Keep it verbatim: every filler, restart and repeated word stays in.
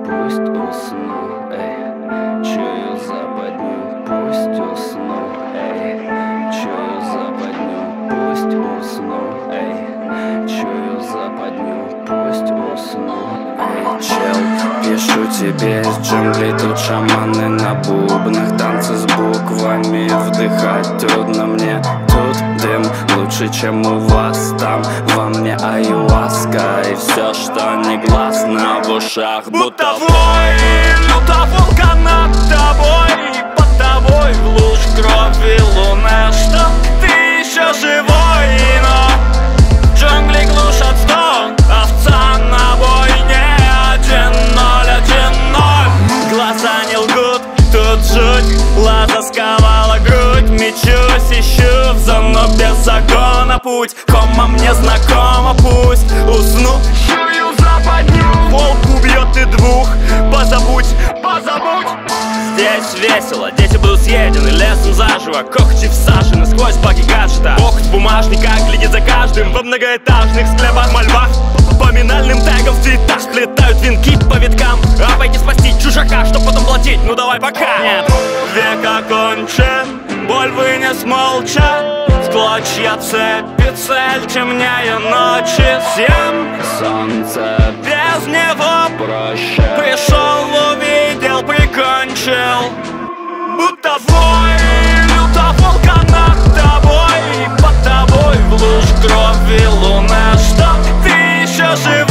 пусть усну, эй, чую западню, пусть усну, эй, чую западню, пусть усну, эй, чую западню, пусть усну, эй, чел, пишу тебе из джунглей, тут шаманы на бубнах, танцы с буквами, вдыхать трудно мне, тут дым лучше, чем у вас там, во мне аюаска, и все, что негласно в ушах, будто вой, люто волка над тобой, под тобой в луж крови луна, что ты еще живой, но джунгли глушат стон, овца на бойне, один ноль, один ноль, глаза не лгут, тут жуть, лаза сковала грудь, мечусь, ищу в зону без закона путь, кома мне знакома, пусть усну, чую западню, волк убьет и двух, позабудь, позабудь. Здесь весело, дети будут съедены лесом заживо, когти всажены сквозь баги гаджета, коготь бумажника глядит за каждым во многоэтажных склепах, мольбах, поминальным тегом в цветах сплетают венки по виткам, а пойти спасти чужака, чтоб потом платить, ну давай пока. Нет, век окончен, боль вынес молча, в клочья цепи цель, темнее ночи съем солнце без него проще, пришел, увидел, прикончил, будто вой, люто волка над тобой, под тобой в луж крови луна, что ты еще жив.